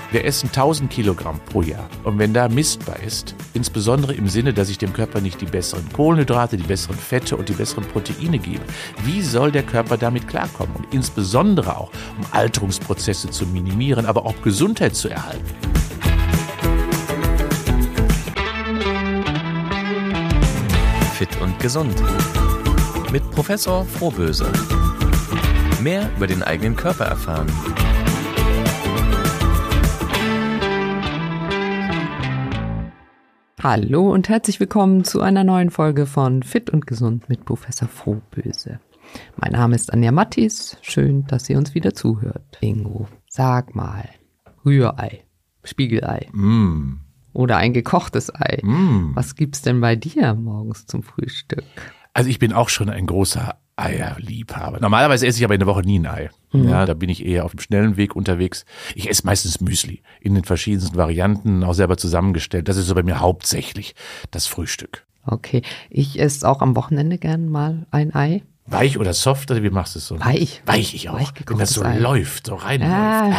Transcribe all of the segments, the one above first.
Wir essen 1000 Kilogramm pro Jahr. Und wenn da Mist bei ist, insbesondere im Sinne, dass ich dem Körper nicht die besseren Kohlenhydrate, die besseren Fette und die besseren Proteine gebe, wie soll der Körper damit klarkommen? Und insbesondere auch, um Alterungsprozesse zu minimieren, aber auch Gesundheit zu erhalten. Fit und gesund. Mit Professor Frohböse. Mehr über den eigenen Körper erfahren. Hallo und herzlich willkommen zu einer neuen Folge von Fit und Gesund mit Professor Frohböse. Mein Name ist Anja Mattis. Schön, dass ihr uns wieder zuhört. Ingo, sag mal, Rührei, Spiegelei oder ein gekochtes Ei. Was gibt's denn bei dir morgens zum Frühstück? Also ich bin auch schon ein großer Eierliebhaber. Normalerweise esse ich aber in der Woche nie ein Ei. Ja, da bin ich eher auf dem schnellen Weg unterwegs. Ich esse meistens Müsli in den verschiedensten Varianten, auch selber zusammengestellt. Das ist so bei mir hauptsächlich das Frühstück. Okay, ich esse auch am Wochenende gern mal ein Ei. Weich oder soft, oder wie machst du es so? Weich. Weich, ich auch. Wenn das so Ei. läuft, so reinläuft.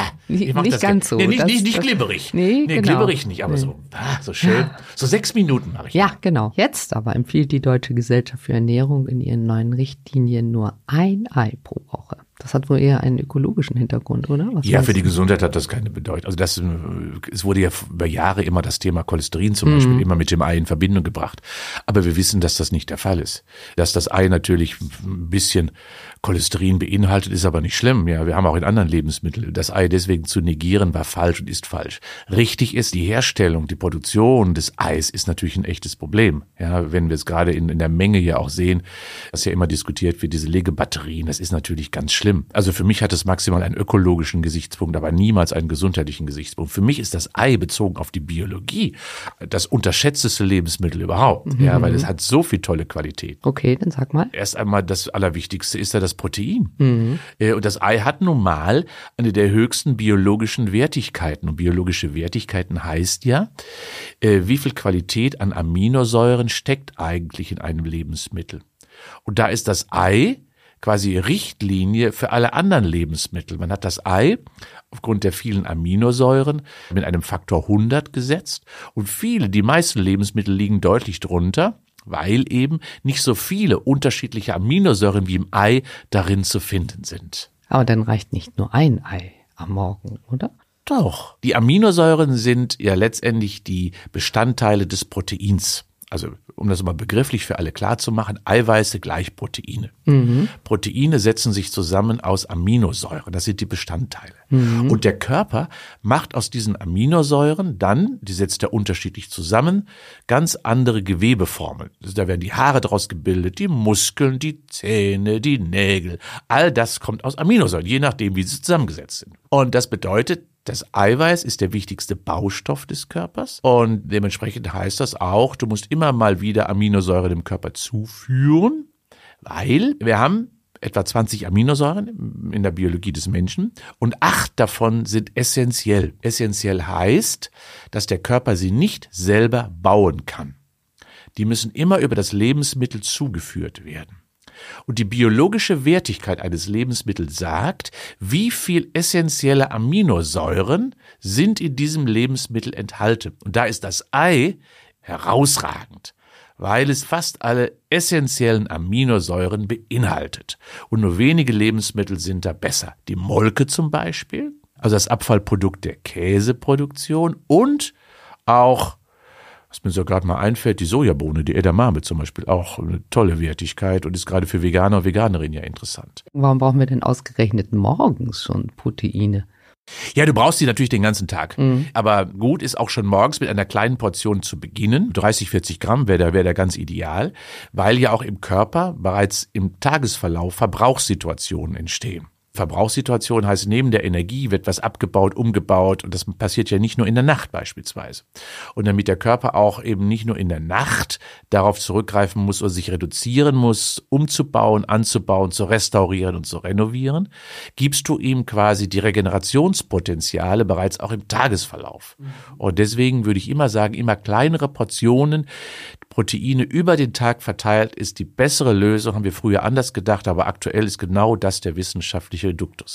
Nicht ganz so. Nee, nicht glibberig. Nee, genau. Glibberig nicht, aber so schön. So 6 Minuten mache ich. Ja, genau. Jetzt aber empfiehlt die Deutsche Gesellschaft für Ernährung in ihren neuen Richtlinien nur ein Ei pro Woche. Das hat wohl eher einen ökologischen Hintergrund, oder? Ja, für die Gesundheit hat das keine Bedeutung. Also es wurde ja über Jahre immer das Thema Cholesterin zum Beispiel immer mit dem Ei in Verbindung gebracht. Aber wir wissen, dass das nicht der Fall ist. Dass das Ei natürlich ein bisschen Cholesterin beinhaltet, ist aber nicht schlimm. Ja, wir haben auch in anderen Lebensmitteln. Das Ei deswegen zu negieren, war falsch und ist falsch. Richtig ist, die Herstellung, die Produktion des Eis ist natürlich ein echtes Problem. Ja, wenn wir es gerade in der Menge ja auch sehen, was ja immer diskutiert wird, diese Legebatterien, das ist natürlich ganz schlimm. Also für mich hat es maximal einen ökologischen Gesichtspunkt, aber niemals einen gesundheitlichen Gesichtspunkt. Für mich ist das Ei bezogen auf die Biologie das unterschätzteste Lebensmittel überhaupt. Ja, weil es hat so viel tolle Qualität. Okay, dann sag mal. Erst einmal das Allerwichtigste ist ja das Protein. Und das Ei hat nun mal eine der höchsten biologischen Wertigkeiten. Und biologische Wertigkeiten heißt ja, wie viel Qualität an Aminosäuren steckt eigentlich in einem Lebensmittel. Und da ist das Ei quasi Richtlinie für alle anderen Lebensmittel. Man hat das Ei aufgrund der vielen Aminosäuren mit einem Faktor 100 gesetzt und die meisten Lebensmittel liegen deutlich drunter, weil eben nicht so viele unterschiedliche Aminosäuren wie im Ei darin zu finden sind. Aber dann reicht nicht nur ein Ei am Morgen, oder? Doch. Die Aminosäuren sind ja letztendlich die Bestandteile des Proteins. Also, um das mal begrifflich für alle klar zu machen, Eiweiße gleich Proteine. Proteine setzen sich zusammen aus Aminosäuren, das sind die Bestandteile. Und der Körper macht aus diesen Aminosäuren dann, die setzt er unterschiedlich zusammen, ganz andere Gewebeformen. Also da werden die Haare draus gebildet, die Muskeln, die Zähne, die Nägel. All das kommt aus Aminosäuren, je nachdem, wie sie zusammengesetzt sind. Und das bedeutet, das Eiweiß ist der wichtigste Baustoff des Körpers und dementsprechend heißt das auch, du musst immer mal wieder Aminosäuren dem Körper zuführen, weil wir haben etwa 20 Aminosäuren in der Biologie des Menschen und 8 davon sind essentiell. Essentiell heißt, dass der Körper sie nicht selber bauen kann. Die müssen immer über das Lebensmittel zugeführt werden. Und die biologische Wertigkeit eines Lebensmittels sagt, wie viel essentielle Aminosäuren sind in diesem Lebensmittel enthalten. Und da ist das Ei herausragend, weil es fast alle essentiellen Aminosäuren beinhaltet. Und nur wenige Lebensmittel sind da besser. Die Molke zum Beispiel, also das Abfallprodukt der Käseproduktion und auch, was mir so gerade mal einfällt, die Sojabohne, die Edamame zum Beispiel, auch eine tolle Wertigkeit und ist gerade für Veganer und Veganerinnen ja interessant. Warum brauchen wir denn ausgerechnet morgens schon Proteine? Ja, du brauchst die natürlich den ganzen Tag. Aber gut ist auch schon morgens mit einer kleinen Portion zu beginnen. 30, 40 Gramm wäre da ganz ideal, weil ja auch im Körper bereits im Tagesverlauf Verbrauchssituationen entstehen. Verbrauchssituation heißt, neben der Energie wird was abgebaut, umgebaut und das passiert ja nicht nur in der Nacht beispielsweise. Und damit der Körper auch eben nicht nur in der Nacht darauf zurückgreifen muss oder sich reduzieren muss, umzubauen, anzubauen, zu restaurieren und zu renovieren, gibst du ihm quasi die Regenerationspotenziale bereits auch im Tagesverlauf. Und deswegen würde ich immer sagen, immer kleinere Portionen Proteine über den Tag verteilt ist die bessere Lösung, haben wir früher anders gedacht, aber aktuell ist genau das der wissenschaftliche Duktus.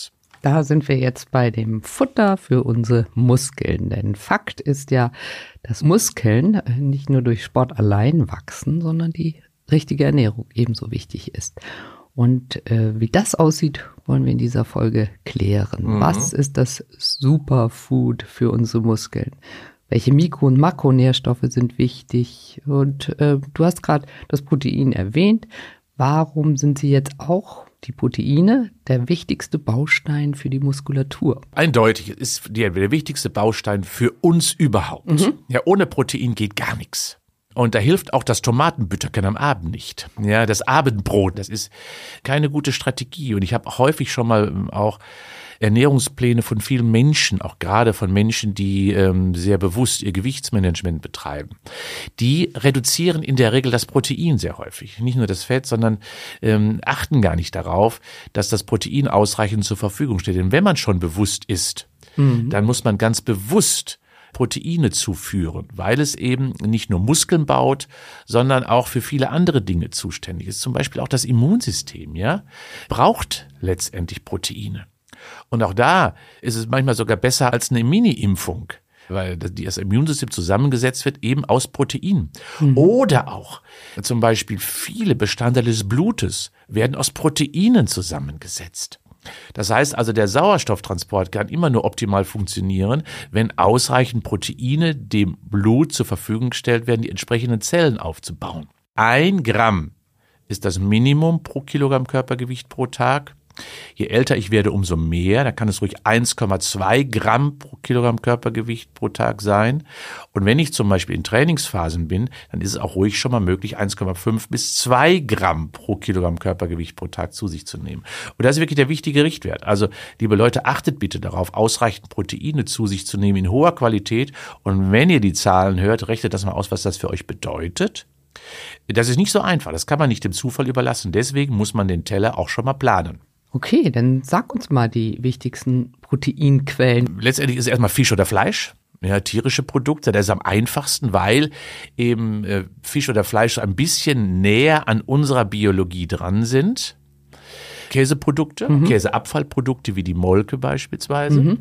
Da sind wir jetzt bei dem Futter für unsere Muskeln. Denn Fakt ist ja, dass Muskeln nicht nur durch Sport allein wachsen, sondern die richtige Ernährung ebenso wichtig ist. Und wie das aussieht, wollen wir in dieser Folge klären. Was ist das Superfood für unsere Muskeln? Welche Mikro- und Makronährstoffe sind wichtig? Und du hast gerade das Protein erwähnt. Warum sind sie jetzt auch, die Proteine, der wichtigste Baustein für die Muskulatur? Eindeutig ist der wichtigste Baustein für uns überhaupt. Ja, ohne Protein geht gar nichts. Und da hilft auch das Tomatenbütterchen am Abend nicht. Ja, das Abendbrot, das ist keine gute Strategie. Und ich habe häufig schon mal auch Ernährungspläne von vielen Menschen, auch gerade von Menschen, die sehr bewusst ihr Gewichtsmanagement betreiben. Die reduzieren in der Regel das Protein sehr häufig. Nicht nur das Fett, sondern achten gar nicht darauf, dass das Protein ausreichend zur Verfügung steht. Denn wenn man schon bewusst isst, dann muss man ganz bewusst Proteine zuführen, weil es eben nicht nur Muskeln baut, sondern auch für viele andere Dinge zuständig ist. Zum Beispiel auch das Immunsystem, ja, braucht letztendlich Proteine. Und auch da ist es manchmal sogar besser als eine Mini-Impfung, weil das Immunsystem zusammengesetzt wird eben aus Proteinen. Oder auch zum Beispiel viele Bestandteile des Blutes werden aus Proteinen zusammengesetzt. Das heißt also, der Sauerstofftransport kann immer nur optimal funktionieren, wenn ausreichend Proteine dem Blut zur Verfügung gestellt werden, die entsprechenden Zellen aufzubauen. 1 Gramm ist das Minimum pro Kilogramm Körpergewicht pro Tag. Je älter ich werde, umso mehr. Da kann es ruhig 1,2 Gramm pro Kilogramm Körpergewicht pro Tag sein. Und wenn ich zum Beispiel in Trainingsphasen bin, dann ist es auch ruhig schon mal möglich, 1,5 bis 2 Gramm pro Kilogramm Körpergewicht pro Tag zu sich zu nehmen. Und das ist wirklich der wichtige Richtwert. Also, liebe Leute, achtet bitte darauf, ausreichend Proteine zu sich zu nehmen in hoher Qualität. Und wenn ihr die Zahlen hört, rechnet das mal aus, was das für euch bedeutet. Das ist nicht so einfach. Das kann man nicht dem Zufall überlassen. Deswegen muss man den Teller auch schon mal planen. Okay, dann sag uns mal die wichtigsten Proteinquellen. Letztendlich ist es erstmal Fisch oder Fleisch, ja, tierische Produkte. Das ist am einfachsten, weil eben Fisch oder Fleisch so ein bisschen näher an unserer Biologie dran sind. Käseprodukte, Käseabfallprodukte wie die Molke beispielsweise.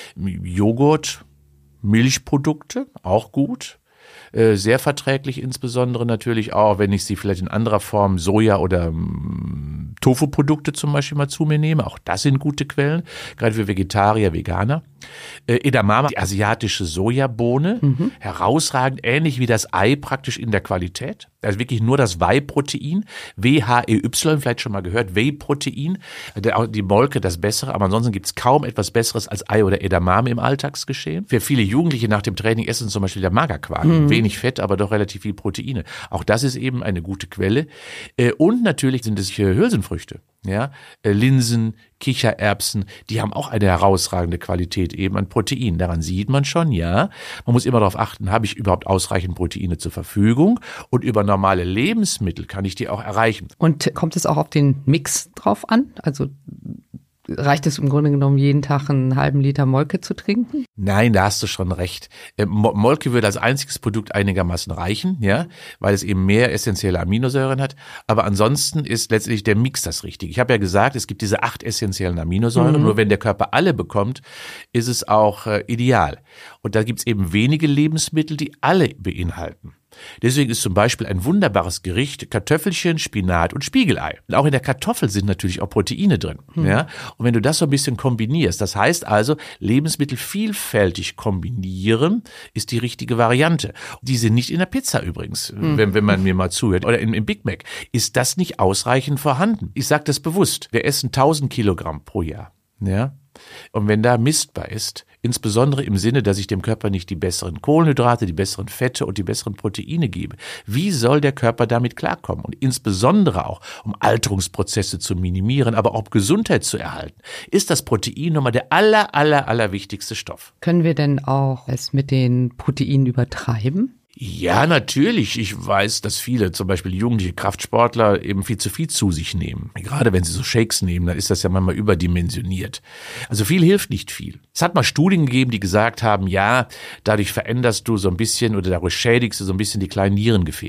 Joghurt, Milchprodukte, auch gut. Sehr verträglich, insbesondere natürlich auch, wenn ich sie vielleicht in anderer Form Soja- oder Tofu-Produkte zum Beispiel mal zu mir nehme. Auch das sind gute Quellen, gerade für Vegetarier, Veganer. Edamame, die asiatische Sojabohne, herausragend, ähnlich wie das Ei praktisch in der Qualität. Also wirklich nur das Whey-Protein, WHEY, vielleicht schon mal gehört, Whey-Protein, die Molke das Bessere, aber ansonsten gibt es kaum etwas Besseres als Ei oder Edamame im Alltagsgeschehen. Für viele Jugendliche nach dem Training essen zum Beispiel der Magerquark, wenig Fett, aber doch relativ viel Proteine. Auch das ist eben eine gute Quelle. Und natürlich sind es Hülsenfrüchte, ja, Linsen, Kichererbsen, die haben auch eine herausragende Qualität eben an Protein. Daran sieht man schon, ja, man muss immer darauf achten, habe ich überhaupt ausreichend Proteine zur Verfügung und über normale Lebensmittel kann ich die auch erreichen. Und kommt es auch auf den Mix drauf an? Also reicht es im Grunde genommen, jeden Tag einen halben Liter Molke zu trinken? Nein, da hast du schon recht. Molke würde als einziges Produkt einigermaßen reichen, ja, weil es eben mehr essentielle Aminosäuren hat. Aber ansonsten ist letztendlich der Mix das Richtige. Ich habe ja gesagt, es gibt diese 8 essentiellen Aminosäuren. Nur wenn der Körper alle bekommt, ist es auch ideal. Und da gibt es eben wenige Lebensmittel, die alle beinhalten. Deswegen ist zum Beispiel ein wunderbares Gericht Kartoffelchen, Spinat und Spiegelei. Und auch in der Kartoffel sind natürlich auch Proteine drin. Ja? Und wenn du das so ein bisschen kombinierst, das heißt also, Lebensmittel vielfältig kombinieren, ist die richtige Variante. Die sind nicht in der Pizza übrigens, wenn man mir mal zuhört. Oder im Big Mac. Ist das nicht ausreichend vorhanden? Ich sage das bewusst. Wir essen 1000 Kilogramm pro Jahr. Ja? Und wenn da Mist bei ist, insbesondere im Sinne, dass ich dem Körper nicht die besseren Kohlenhydrate, die besseren Fette und die besseren Proteine gebe, wie soll der Körper damit klarkommen? Und insbesondere auch, um Alterungsprozesse zu minimieren, aber auch Gesundheit zu erhalten, ist das Protein nochmal der aller wichtigste Stoff. Können wir denn auch es mit den Proteinen übertreiben? Ja, natürlich. Ich weiß, dass viele, zum Beispiel jugendliche Kraftsportler, eben viel zu viel zu sich nehmen. Gerade wenn sie so Shakes nehmen, dann ist das ja manchmal überdimensioniert. Also viel hilft nicht viel. Es hat mal Studien gegeben, die gesagt haben, ja, dadurch veränderst du so ein bisschen oder dadurch schädigst du so ein bisschen die kleinen Nierengefäße.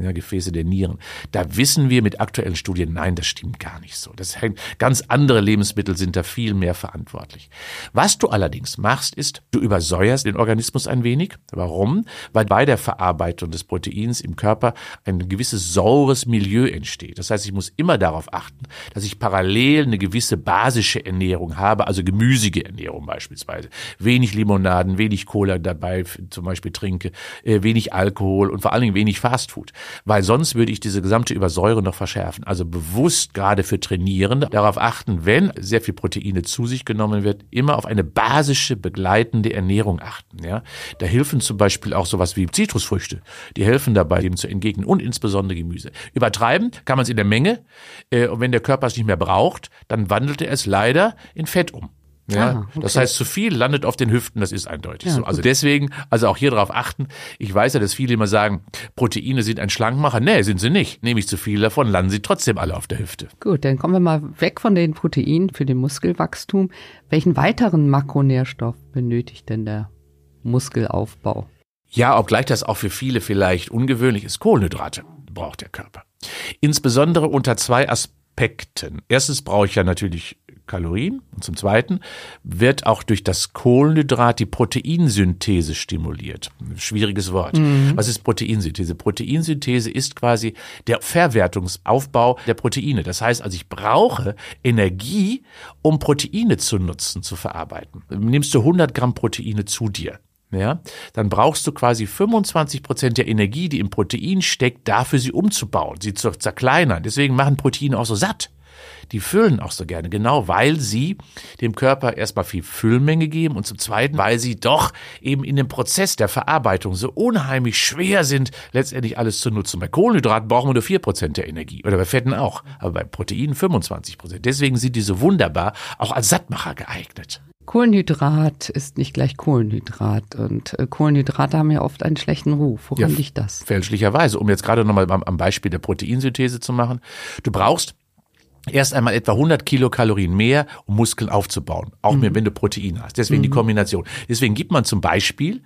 Ja, Gefäße der Nieren. Da wissen wir mit aktuellen Studien, nein, das stimmt gar nicht so. Das hängt, ganz andere Lebensmittel sind da viel mehr verantwortlich. Was du allerdings machst, ist, du übersäuerst den Organismus ein wenig. Warum? Weil bei der Verarbeitung des Proteins im Körper ein gewisses saures Milieu entsteht. Das heißt, ich muss immer darauf achten, dass ich parallel eine gewisse basische Ernährung habe, also gemüsige Ernährung beispielsweise. Wenig Limonaden, wenig Cola dabei zum Beispiel trinke, wenig Alkohol und vor allen Dingen wenig Fastfood. Weil sonst würde ich diese gesamte Übersäure noch verschärfen. Also bewusst gerade für Trainierende darauf achten, wenn sehr viel Proteine zu sich genommen wird, immer auf eine basische begleitende Ernährung achten. Ja? Da helfen zum Beispiel auch sowas wie Zitrusfrüchte. Die helfen dabei, dem zu entgegnen und insbesondere Gemüse. Übertreiben kann man es in der Menge und wenn der Körper es nicht mehr braucht, dann wandelt er es leider in Fett um. Ja, okay. Das heißt, zu viel landet auf den Hüften, das ist eindeutig so. Also deswegen, also auch hier darauf achten. Ich weiß ja, dass viele immer sagen, Proteine sind ein Schlankmacher. Nee, sind sie nicht. Nehme ich zu viel davon, landen sie trotzdem alle auf der Hüfte. Gut, dann kommen wir mal weg von den Proteinen für den Muskelwachstum. Welchen weiteren Makronährstoff benötigt denn der Muskelaufbau? Ja, obgleich das auch für viele vielleicht ungewöhnlich ist, Kohlenhydrate braucht der Körper. Insbesondere unter 2 Aspekten. Erstens brauche ich ja natürlich Kalorien und zum Zweiten wird auch durch das Kohlenhydrat die Proteinsynthese stimuliert. Schwieriges Wort. Was ist Proteinsynthese? Proteinsynthese ist quasi der Verwertungsaufbau der Proteine. Das heißt also, ich brauche Energie, um Proteine zu nutzen, zu verarbeiten. Nimmst du 100 Gramm Proteine zu dir, ja, dann brauchst du quasi 25% der Energie, die im Protein steckt, dafür sie umzubauen, sie zu zerkleinern. Deswegen machen Proteine auch so satt. Die füllen auch so gerne, genau weil sie dem Körper erstmal viel Füllmenge geben und zum Zweiten, weil sie doch eben in dem Prozess der Verarbeitung so unheimlich schwer sind, letztendlich alles zu nutzen. Bei Kohlenhydraten brauchen wir nur 4% der Energie oder bei Fetten auch, aber bei Proteinen 25%. Deswegen sind die so wunderbar auch als Sattmacher geeignet. Kohlenhydrat ist nicht gleich Kohlenhydrat und Kohlenhydrate haben ja oft einen schlechten Ruf. Woran liegt das? Fälschlicherweise, um jetzt gerade nochmal am Beispiel der Proteinsynthese zu machen. Du brauchst erst einmal etwa 100 Kilokalorien mehr, um Muskeln aufzubauen. Auch mehr, wenn du Protein hast. Deswegen die Kombination. Deswegen gibt man zum Beispiel,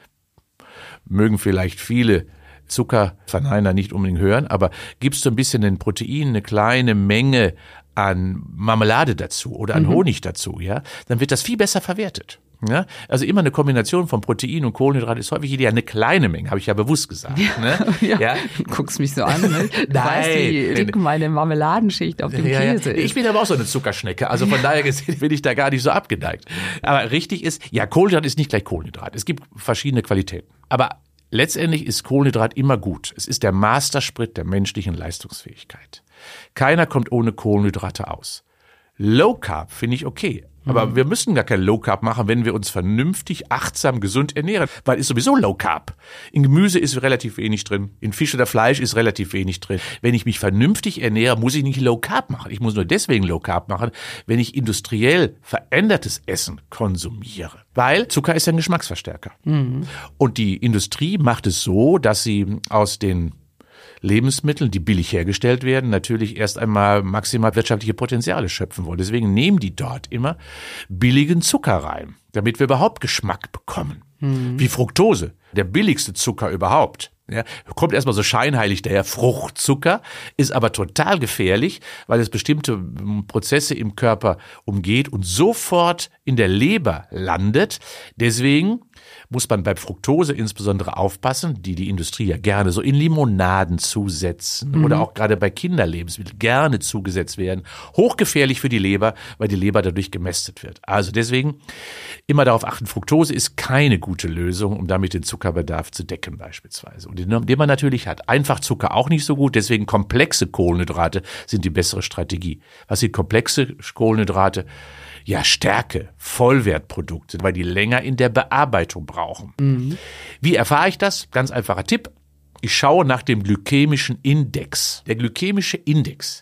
mögen vielleicht viele Zuckerverneiner nicht unbedingt hören, aber gibst du ein bisschen den Protein, eine kleine Menge an Marmelade dazu oder an Honig dazu, ja, dann wird das viel besser verwertet. Ja, also immer eine Kombination von Protein und Kohlenhydrat ist häufig ideal. Eine kleine Menge, habe ich ja bewusst gesagt. Ne? Ja. Du guckst mich so an. Ne? Du weißt, wie dick meine Marmeladenschicht auf dem Käse ist. Ich bin aber auch so eine Zuckerschnecke. Also von daher gesehen bin ich da gar nicht so abgeneigt. Aber richtig ist, ja, Kohlenhydrat ist nicht gleich Kohlenhydrat. Es gibt verschiedene Qualitäten. Aber letztendlich ist Kohlenhydrat immer gut. Es ist der Mastersprit der menschlichen Leistungsfähigkeit. Keiner kommt ohne Kohlenhydrate aus. Low Carb finde ich okay. Aber wir müssen gar kein Low Carb machen, wenn wir uns vernünftig, achtsam, gesund ernähren. Weil ist sowieso Low Carb. In Gemüse ist relativ wenig drin. In Fisch oder Fleisch ist relativ wenig drin. Wenn ich mich vernünftig ernähre, muss ich nicht Low Carb machen. Ich muss nur deswegen Low Carb machen, wenn ich industriell verändertes Essen konsumiere. Weil Zucker ist ja ein Geschmacksverstärker. Und die Industrie macht es so, dass sie aus den Lebensmitteln, die billig hergestellt werden, natürlich erst einmal maximal wirtschaftliche Potenziale schöpfen wollen. Deswegen nehmen die dort immer billigen Zucker rein, damit wir überhaupt Geschmack bekommen. Wie Fructose, der billigste Zucker überhaupt. Ja, kommt erstmal so scheinheilig daher, Fruchtzucker, ist aber total gefährlich, weil es bestimmte Prozesse im Körper umgeht und sofort in der Leber landet. Deswegen muss man bei Fructose insbesondere aufpassen, die Industrie ja gerne so in Limonaden zusetzen oder auch gerade bei Kinderlebensmitteln gerne zugesetzt werden. Hochgefährlich für die Leber, weil die Leber dadurch gemästet wird. Also deswegen immer darauf achten, Fructose ist keine gute Lösung, um damit den Zuckerbedarf zu decken beispielsweise. Und den man natürlich hat. Einfachzucker auch nicht so gut, deswegen komplexe Kohlenhydrate sind die bessere Strategie. Was sind komplexe Kohlenhydrate? Ja, Stärke, Vollwertprodukte, weil die länger in der Bearbeitung brauchen. Wie erfahre ich das? Ganz einfacher Tipp. Ich schaue nach dem glykämischen Index. Der glykämische Index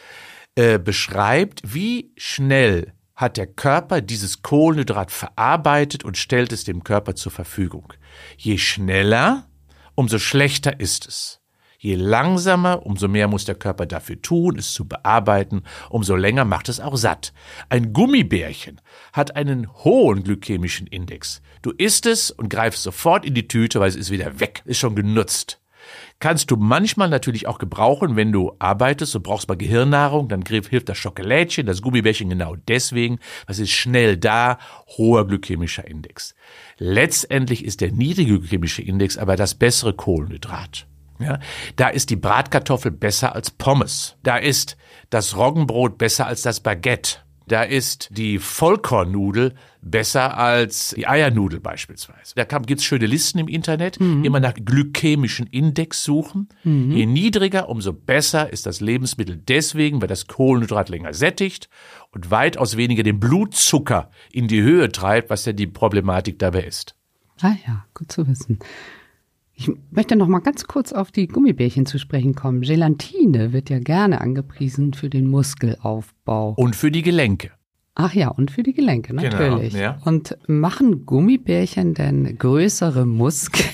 beschreibt, wie schnell hat der Körper dieses Kohlenhydrat verarbeitet und stellt es dem Körper zur Verfügung. Je schneller, umso schlechter ist es. Je langsamer, umso mehr muss der Körper dafür tun, es zu bearbeiten, umso länger macht es auch satt. Ein Gummibärchen hat einen hohen glykämischen Index. Du isst es und greifst sofort in die Tüte, weil es ist wieder weg, ist schon genutzt. Kannst du manchmal natürlich auch gebrauchen, wenn du arbeitest, du brauchst mal Gehirnnahrung, dann hilft das Schokolädchen, das Gummibärchen genau deswegen, was ist schnell da, hoher glykämischer Index. Letztendlich ist der niedrige glykämische Index aber das bessere Kohlenhydrat. Ja, da ist die Bratkartoffel besser als Pommes. Da ist das Roggenbrot besser als das Baguette. Da ist die Vollkornnudel besser als die Eiernudel beispielsweise. Da gibt's schöne Listen im Internet, immer nach glykämischen Index suchen. Je niedriger, umso besser ist das Lebensmittel deswegen, weil das Kohlenhydrat länger sättigt und weitaus weniger den Blutzucker in die Höhe treibt, was ja die Problematik dabei ist. Ah ja, gut zu wissen. Ich möchte noch mal ganz kurz auf die Gummibärchen zu sprechen kommen. Gelatine wird ja gerne angepriesen für den Muskelaufbau. Und für die Gelenke. Ach ja, und für die Gelenke, natürlich. Genau, ja. Und machen Gummibärchen denn größere Muskeln?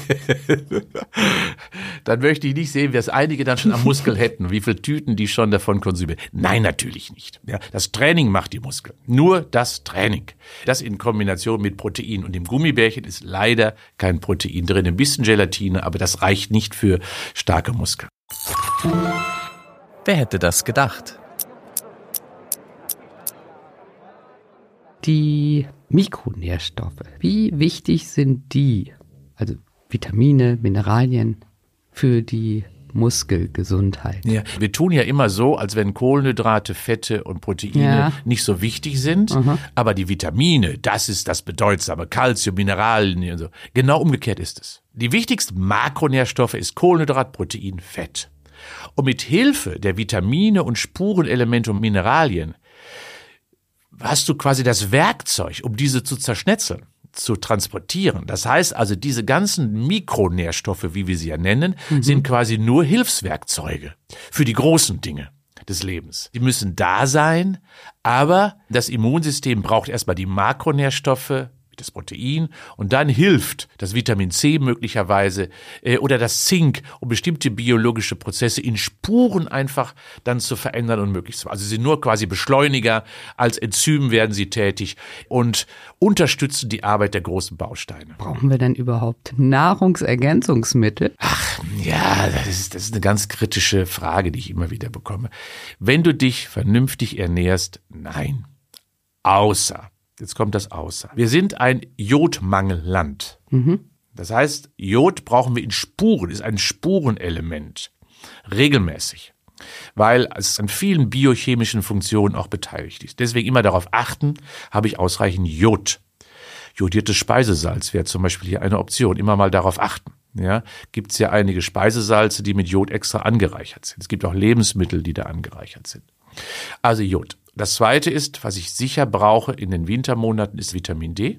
Dann möchte ich nicht sehen, wie es einige dann schon am Muskel hätten, wie viele Tüten die schon davon konsumieren. Nein, natürlich nicht. Ja, das Training macht die Muskeln. Nur das Training. Das in Kombination mit Protein. Und im Gummibärchen ist leider kein Protein drin. Ein bisschen Gelatine, aber das reicht nicht für starke Muskeln. Wer hätte das gedacht? Die Mikronährstoffe, wie wichtig sind die, also Vitamine, Mineralien, für die Muskelgesundheit? Ja, wir tun ja immer so, als wenn Kohlenhydrate, Fette und Proteine nicht so wichtig sind, aber die Vitamine, das ist das Bedeutsame, Calcium, Mineralien und so. Genau umgekehrt ist es. Die wichtigsten Makronährstoffe ist Kohlenhydrat, Protein, Fett. Und mit Hilfe der Vitamine und Spurenelemente und Mineralien hast du quasi das Werkzeug, um diese zu zerschnetzeln, zu transportieren. Das heißt also, diese ganzen Mikronährstoffe, wie wir sie ja nennen, sind quasi nur Hilfswerkzeuge für die großen Dinge des Lebens. Die müssen da sein, aber das Immunsystem braucht erstmal die Makronährstoffe, das Protein, und dann hilft das Vitamin C möglicherweise oder das Zink, um bestimmte biologische Prozesse in Spuren einfach dann zu verändern und möglich zu machen. Also sie sind nur quasi Beschleuniger, als Enzym werden sie tätig und unterstützen die Arbeit der großen Bausteine. Brauchen wir denn überhaupt Nahrungsergänzungsmittel? Ach ja, das ist eine ganz kritische Frage, die ich immer wieder bekomme. Wenn du dich vernünftig ernährst, nein. Außer, jetzt kommt das Außer. Wir sind ein Jodmangelland. Das heißt, Jod brauchen wir in Spuren, ist ein Spurenelement. Regelmäßig. Weil es an vielen biochemischen Funktionen auch beteiligt ist. Deswegen immer darauf achten, habe ich ausreichend Jod. Jodiertes Speisesalz wäre zum Beispiel hier eine Option. Immer mal darauf achten. Ja, gibt es ja einige Speisesalze, die mit Jod extra angereichert sind. Es gibt auch Lebensmittel, die da angereichert sind. Also Jod. Das Zweite ist, was ich sicher brauche in den Wintermonaten, ist Vitamin D,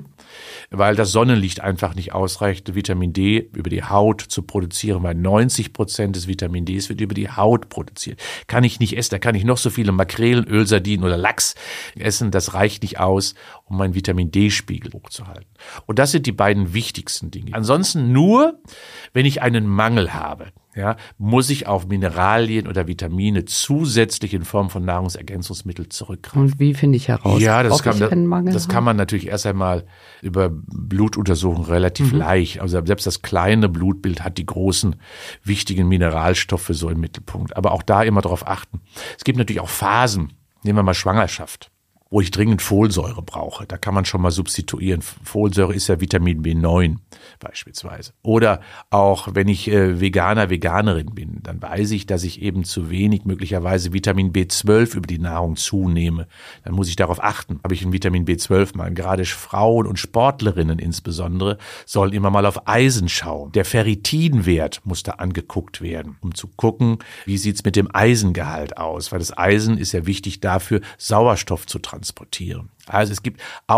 weil das Sonnenlicht einfach nicht ausreicht, Vitamin D über die Haut zu produzieren, weil 90% des Vitamin Ds wird über die Haut produziert. Kann ich nicht essen, da kann ich noch so viele Makrelen, Öl, Sardinen oder Lachs essen, das reicht nicht aus, um meinen Vitamin D-Spiegel hochzuhalten. Und das sind die beiden wichtigsten Dinge. Ansonsten nur, wenn ich einen Mangel habe. Ja, muss ich auf Mineralien oder Vitamine zusätzlich in Form von Nahrungsergänzungsmitteln zurückgreifen. Und wie finde ich heraus, ja, ob ich einen Mangel habe? Kann man natürlich erst einmal über Blutuntersuchungen relativ leicht. Also selbst das kleine Blutbild hat die großen, wichtigen Mineralstoffe so im Mittelpunkt. Aber auch da immer darauf achten. Es gibt natürlich auch Phasen, nehmen wir mal Schwangerschaft, wo ich dringend Folsäure brauche. Da kann man schon mal substituieren. Folsäure ist ja Vitamin B9 beispielsweise. Oder auch, wenn ich Veganerin bin, dann weiß ich, dass ich eben zu wenig möglicherweise Vitamin B12 über die Nahrung zunehme. Dann muss ich darauf achten, habe ich einen Vitamin B12-Mangel. Gerade Frauen und Sportlerinnen insbesondere sollen immer mal auf Eisen schauen. Der Ferritinwert muss da angeguckt werden, um zu gucken, wie sieht's mit dem Eisengehalt aus. Weil das Eisen ist ja wichtig dafür, Sauerstoff zu transportieren. Also es gibt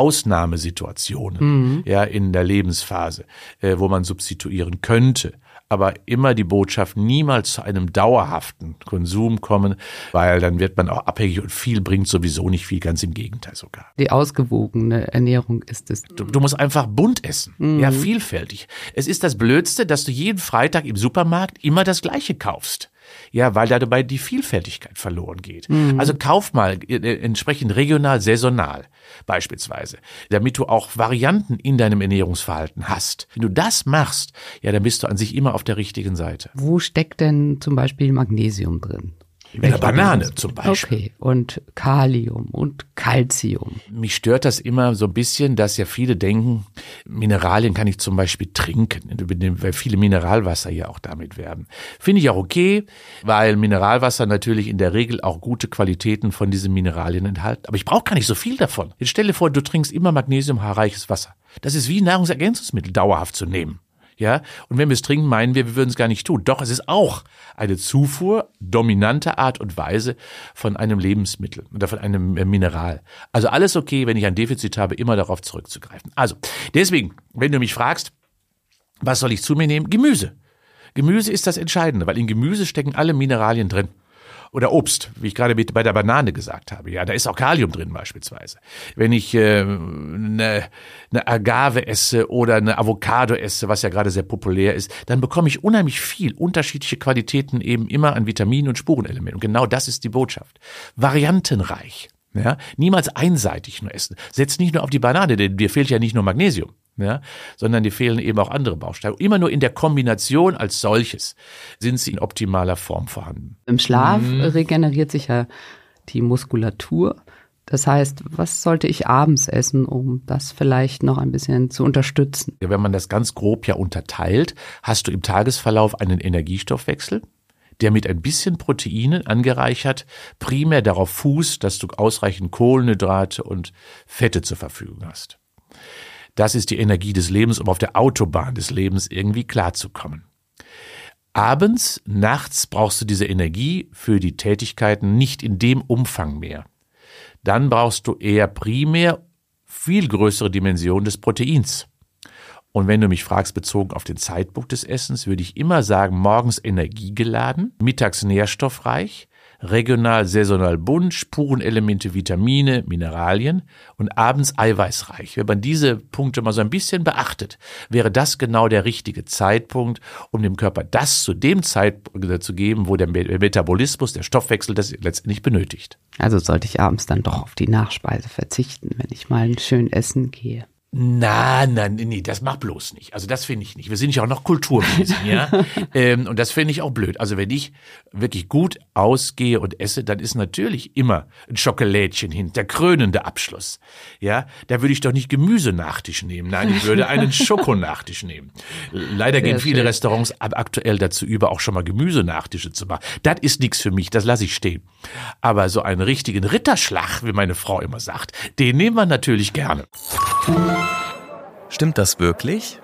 Ausnahmesituationen in der Lebensphase, wo man substituieren könnte. Aber immer die Botschaft, niemals zu einem dauerhaften Konsum kommen, weil dann wird man auch abhängig und viel bringt sowieso nicht viel, ganz im Gegenteil sogar. Die ausgewogene Ernährung ist es. Du musst einfach bunt essen, vielfältig. Es ist das Blödste, dass du jeden Freitag im Supermarkt immer das Gleiche kaufst. Ja, weil dabei die Vielfältigkeit verloren geht. Also kauf mal entsprechend regional, saisonal beispielsweise, damit du auch Varianten in deinem Ernährungsverhalten hast. Wenn du das machst, ja, dann bist du an sich immer auf der richtigen Seite. Wo steckt denn zum Beispiel Magnesium drin? In der Banane zum Beispiel. Okay, und Kalium und Calcium. Mich stört das immer so ein bisschen, dass ja viele denken, Mineralien kann ich zum Beispiel trinken, weil viele Mineralwasser ja auch damit werben. Finde ich auch okay, weil Mineralwasser natürlich in der Regel auch gute Qualitäten von diesen Mineralien enthalten. Aber ich brauche gar nicht so viel davon. Jetzt stell dir vor, du trinkst immer magnesiumreiches Wasser. Das ist wie Nahrungsergänzungsmittel dauerhaft zu nehmen. Ja, und wenn wir es trinken, meinen wir würden es gar nicht tun. Doch, es ist auch eine Zufuhr dominanter Art und Weise von einem Lebensmittel oder von einem Mineral. Also alles okay, wenn ich ein Defizit habe, immer darauf zurückzugreifen. Also, deswegen, wenn du mich fragst, was soll ich zu mir nehmen? Gemüse. Gemüse ist das Entscheidende, weil in Gemüse stecken alle Mineralien drin. Oder Obst, wie ich gerade bei der Banane gesagt habe. Ja, da ist auch Kalium drin beispielsweise. Wenn ich eine Agave esse oder eine Avocado esse, was ja gerade sehr populär ist, dann bekomme ich unheimlich viel unterschiedliche Qualitäten eben immer an Vitaminen und Spurenelementen. Und genau das ist die Botschaft. Variantenreich. Ja, niemals einseitig nur essen. Setz nicht nur auf die Banane, denn dir fehlt ja nicht nur Magnesium, ja, sondern dir fehlen eben auch andere Bausteine. Immer nur in der Kombination als solches sind sie in optimaler Form vorhanden. Im Schlaf regeneriert sich ja die Muskulatur. Das heißt, was sollte ich abends essen, um das vielleicht noch ein bisschen zu unterstützen? Ja, wenn man das ganz grob ja unterteilt, hast du im Tagesverlauf einen Energiestoffwechsel, der mit ein bisschen Proteinen angereichert primär darauf fußt, dass du ausreichend Kohlenhydrate und Fette zur Verfügung hast. Das ist die Energie des Lebens, um auf der Autobahn des Lebens irgendwie klarzukommen. Abends, nachts brauchst du diese Energie für die Tätigkeiten nicht in dem Umfang mehr. Dann brauchst du eher primär viel größere Dimensionen des Proteins. Und wenn du mich fragst, bezogen auf den Zeitpunkt des Essens, würde ich immer sagen, morgens energiegeladen, mittags nährstoffreich, regional, saisonal bunt, Spurenelemente, Vitamine, Mineralien und abends eiweißreich. Wenn man diese Punkte mal so ein bisschen beachtet, wäre das genau der richtige Zeitpunkt, um dem Körper das zu dem Zeitpunkt zu geben, wo der Metabolismus, der Stoffwechsel das letztendlich benötigt. Also sollte ich abends dann doch auf die Nachspeise verzichten, wenn ich mal schön essen gehe. Nee, das mach bloß nicht. Also das finde ich nicht. Wir sind ja auch noch Kulturwesen, ja. Und das finde ich auch blöd. Also wenn ich wirklich gut ausgehe und esse, dann ist natürlich immer ein Schokolädchen hin, der krönende Abschluss. Ja, da würde ich doch nicht Gemüsenachtisch nehmen. Nein, ich würde einen Schokonachtisch nehmen. Leider gehen viele Restaurants aktuell dazu über, auch schon mal Gemüsenachtische zu machen. Das ist nichts für mich, das lasse ich stehen. Aber so einen richtigen Ritterschlag, wie meine Frau immer sagt, den nehmen wir natürlich gerne. Stimmt das wirklich?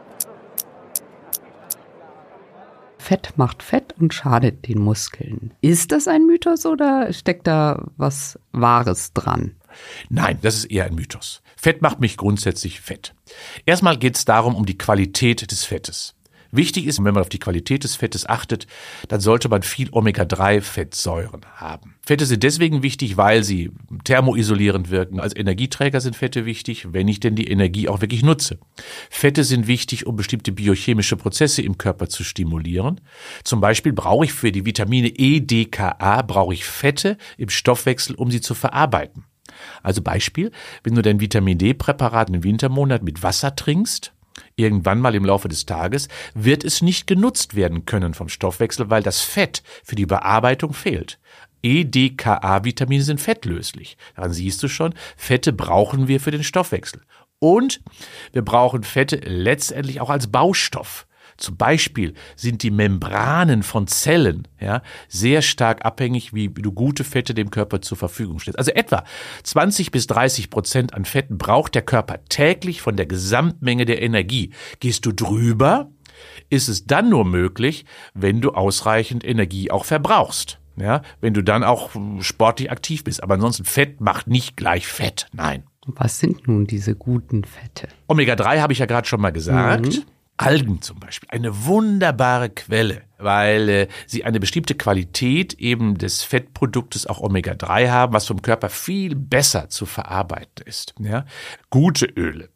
Fett macht Fett und schadet den Muskeln. Ist das ein Mythos oder steckt da was Wahres dran? Nein, das ist eher ein Mythos. Fett macht mich grundsätzlich fett. Erstmal geht es darum, um die Qualität des Fettes. Wichtig ist, wenn man auf die Qualität des Fettes achtet, dann sollte man viel Omega-3-Fettsäuren haben. Fette sind deswegen wichtig, weil sie thermoisolierend wirken. Als Energieträger sind Fette wichtig, wenn ich denn die Energie auch wirklich nutze. Fette sind wichtig, um bestimmte biochemische Prozesse im Körper zu stimulieren. Zum Beispiel brauche ich für die Vitamine E, D, K, A, brauche ich Fette im Stoffwechsel, um sie zu verarbeiten. Also Beispiel, wenn du dein Vitamin D-Präparat im Wintermonat mit Wasser trinkst, irgendwann mal im Laufe des Tages, wird es nicht genutzt werden können vom Stoffwechsel, weil das Fett für die Bearbeitung fehlt. E, D, K, A-Vitamine sind fettlöslich. Daran siehst du schon, Fette brauchen wir für den Stoffwechsel. Und wir brauchen Fette letztendlich auch als Baustoff. Zum Beispiel sind die Membranen von Zellen sehr stark abhängig, wie du gute Fette dem Körper zur Verfügung stellst. Also etwa 20-30% an Fetten braucht der Körper täglich von der Gesamtmenge der Energie. Gehst du drüber, ist es dann nur möglich, wenn du ausreichend Energie auch verbrauchst. Ja, wenn du dann auch sportlich aktiv bist. Aber ansonsten Fett macht nicht gleich Fett, nein. Was sind nun diese guten Fette? Omega-3 habe ich ja gerade schon mal gesagt. Algen zum Beispiel, eine wunderbare Quelle, weil sie eine bestimmte Qualität eben des Fettproduktes auch Omega-3 haben, was vom Körper viel besser zu verarbeiten ist. Ja? Gute Öle,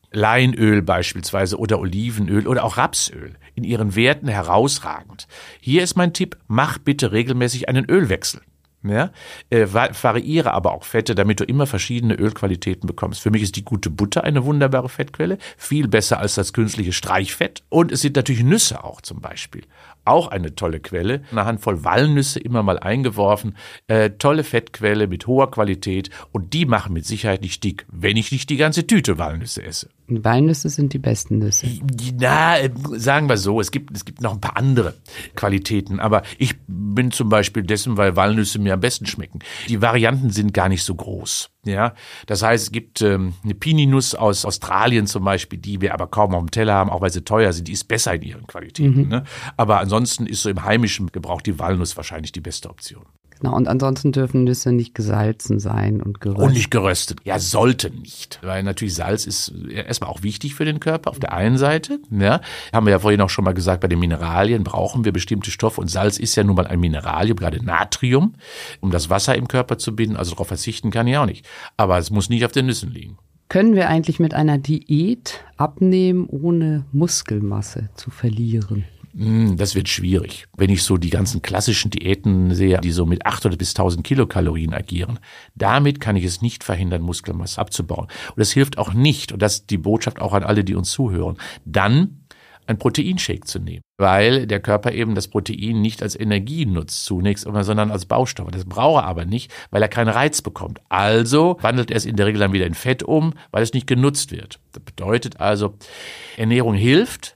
Leinöl beispielsweise oder Olivenöl oder auch Rapsöl, in ihren Werten herausragend. Hier ist mein Tipp, mach bitte regelmäßig einen Ölwechsel. Ja, variiere aber auch Fette, damit du immer verschiedene Ölqualitäten bekommst. Für mich ist die gute Butter eine wunderbare Fettquelle, viel besser als das künstliche Streichfett. Und es sind natürlich Nüsse auch zum Beispiel. Auch eine tolle Quelle. Eine Handvoll Walnüsse immer mal eingeworfen. Tolle Fettquelle mit hoher Qualität. Und die machen mit Sicherheit nicht dick, wenn ich nicht die ganze Tüte Walnüsse esse. Walnüsse sind die besten Nüsse. Na, sagen wir so, es gibt noch ein paar andere Qualitäten. Aber ich bin zum Beispiel dessen, weil Walnüsse mir am besten schmecken. Die Varianten sind gar nicht so groß. Ja, das heißt, es gibt eine Pininuss aus Australien zum Beispiel, die wir aber kaum auf dem Teller haben, auch weil sie teuer sind. Die ist besser in ihren Qualitäten. Ne? Aber ansonsten ist so im heimischen Gebrauch die Walnuss wahrscheinlich die beste Option. Genau, und ansonsten dürfen Nüsse nicht gesalzen sein und geröstet. Und nicht geröstet. Ja, sollten nicht. Weil natürlich Salz ist erstmal auch wichtig für den Körper auf der einen Seite. Ja, haben wir ja vorhin auch schon mal gesagt, bei den Mineralien brauchen wir bestimmte Stoffe. Und Salz ist ja nun mal ein Mineralium, gerade Natrium, um das Wasser im Körper zu binden. Also darauf verzichten kann ich auch nicht. Aber es muss nicht auf den Nüssen liegen. Können wir eigentlich mit einer Diät abnehmen, ohne Muskelmasse zu verlieren? Das wird schwierig. Wenn ich so die ganzen klassischen Diäten sehe, die so mit 800 bis 1000 Kilokalorien agieren, damit kann ich es nicht verhindern, Muskelmasse abzubauen. Und das hilft auch nicht, und das ist die Botschaft auch an alle, die uns zuhören, dann ein Proteinshake zu nehmen, weil der Körper eben das Protein nicht als Energie nutzt zunächst, sondern als Baustoff. Das braucht er aber nicht, weil er keinen Reiz bekommt. Also wandelt er es in der Regel dann wieder in Fett um, weil es nicht genutzt wird. Das bedeutet also, Ernährung hilft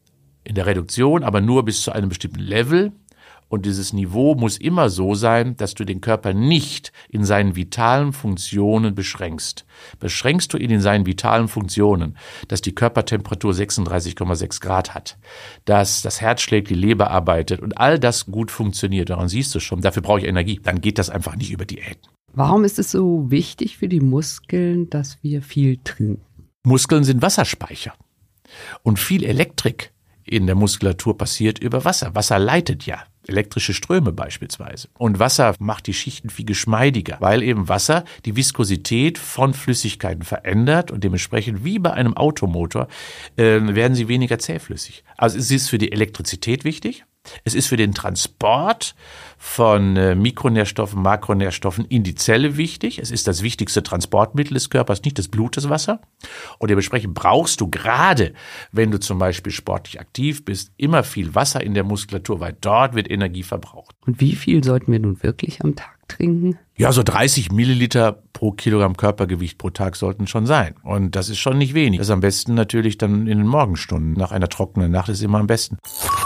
in der Reduktion, aber nur bis zu einem bestimmten Level. Und dieses Niveau muss immer so sein, dass du den Körper nicht in seinen vitalen Funktionen beschränkst. Beschränkst du ihn in seinen vitalen Funktionen, dass die Körpertemperatur 36,6 Grad hat, dass das Herz schlägt, die Leber arbeitet und all das gut funktioniert, daran siehst du schon, dafür brauche ich Energie, dann geht das einfach nicht über Diäten. Warum ist es so wichtig für die Muskeln, dass wir viel trinken? Muskeln sind Wasserspeicher und viel Elektrik in der Muskulatur passiert über Wasser. Wasser leitet ja elektrische Ströme beispielsweise. Und Wasser macht die Schichten viel geschmeidiger, weil eben Wasser die Viskosität von Flüssigkeiten verändert und dementsprechend wie bei einem Automotor werden sie weniger zähflüssig. Also es ist für die Elektrizität wichtig. Es ist für den Transport von Mikronährstoffen, Makronährstoffen in die Zelle wichtig. Es ist das wichtigste Transportmittel des Körpers, nicht das Blut, das Wasser. Und dementsprechend brauchst du gerade, wenn du zum Beispiel sportlich aktiv bist, immer viel Wasser in der Muskulatur, weil dort wird Energie verbraucht. Und wie viel sollten wir nun wirklich am Tag trinken? Ja, so 30 Milliliter pro Kilogramm Körpergewicht pro Tag sollten schon sein. Und das ist schon nicht wenig. Das ist am besten natürlich dann in den Morgenstunden. Nach einer trockenen Nacht ist immer am besten.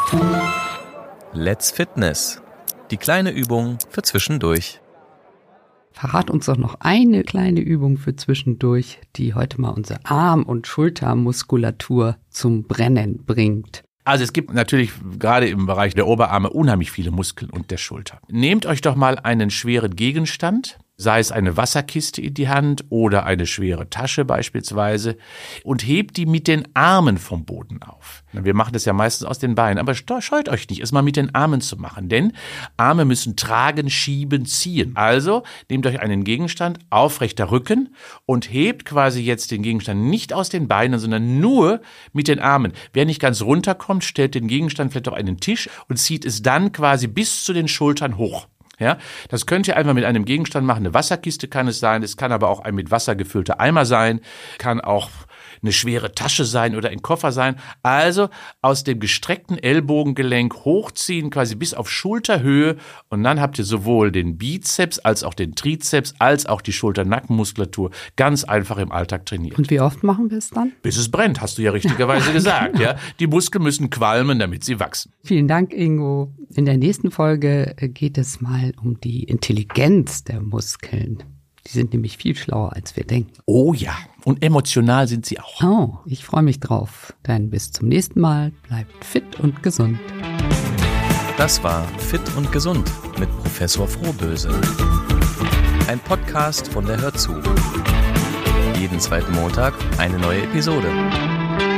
Let's Fitness. Die kleine Übung für zwischendurch. Verrat uns doch noch eine kleine Übung für zwischendurch, die heute mal unsere Arm- und Schultermuskulatur zum Brennen bringt. Also es gibt natürlich gerade im Bereich der Oberarme unheimlich viele Muskeln und der Schulter. Nehmt euch doch mal einen schweren Gegenstand, sei es eine Wasserkiste in die Hand oder eine schwere Tasche beispielsweise, und hebt die mit den Armen vom Boden auf. Wir machen das ja meistens aus den Beinen, aber scheut euch nicht, es mal mit den Armen zu machen, denn Arme müssen tragen, schieben, ziehen. Also nehmt euch einen Gegenstand, aufrechter Rücken, und hebt quasi jetzt den Gegenstand nicht aus den Beinen, sondern nur mit den Armen. Wer nicht ganz runterkommt, stellt den Gegenstand vielleicht auf einen Tisch und zieht es dann quasi bis zu den Schultern hoch. Ja, das könnt ihr einfach mit einem Gegenstand machen. Eine Wasserkiste kann es sein, es kann aber auch ein mit Wasser gefüllter Eimer sein, kann auch eine schwere Tasche sein oder ein Koffer sein. Also aus dem gestreckten Ellbogengelenk hochziehen, quasi bis auf Schulterhöhe, und dann habt ihr sowohl den Bizeps als auch den Trizeps als auch die Schulter-Nackenmuskulatur ganz einfach im Alltag trainiert. Und wie oft machen wir es dann? Bis es brennt, hast du ja richtigerweise gesagt. Ja, die Muskeln müssen qualmen, damit sie wachsen. Vielen Dank, Ingo. In der nächsten Folge geht es mal um die Intelligenz der Muskeln. Die sind nämlich viel schlauer, als wir denken. Oh ja, und emotional sind sie auch. Oh, ich freue mich drauf. Dann bis zum nächsten Mal. Bleibt fit und gesund. Das war Fit und Gesund mit Professor Frohböse. Ein Podcast von der Hör zu. Jeden zweiten Montag eine neue Episode.